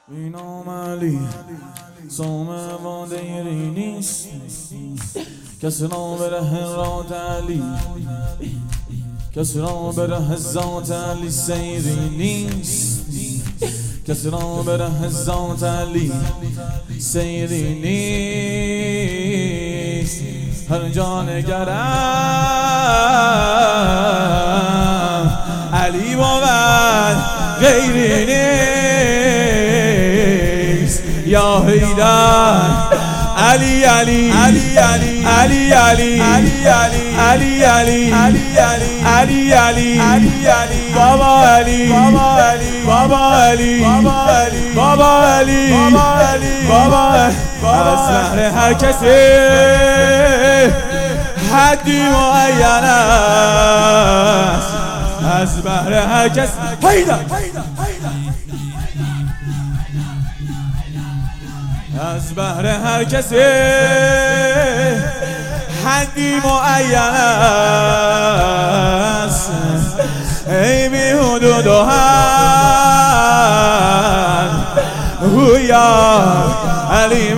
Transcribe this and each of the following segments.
اینام علی سومه و دیری نیست، کسی را به ره رات علی، کسی را به ره ذات علی سیری نیست، کسی را به ره ذات علی سیری نیست. هر جا نگرم علی بود غیری نیست. یا حیدر علی علی علی علی علی علی علی علی علی علی علی بابا علی بابا علی بابا علی بابا از بهر هر کسی حدی معین است، از بهر هر کس حیدر از بهر هر کسی حدی معین است. ای بی حدود و حد یا علی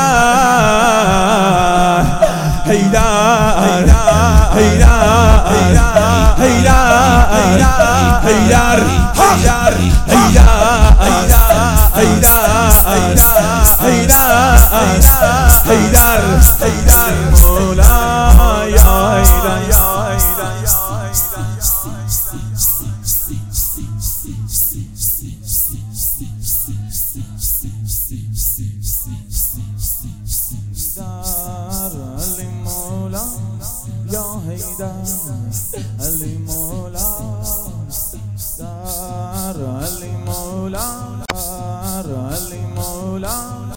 مدد حیدر حیدر حیدر حیدر حیدر حیدر مولا یا حیدر یا حیدر علی مولا یا حیدر علی مولا علی مولا علی مولا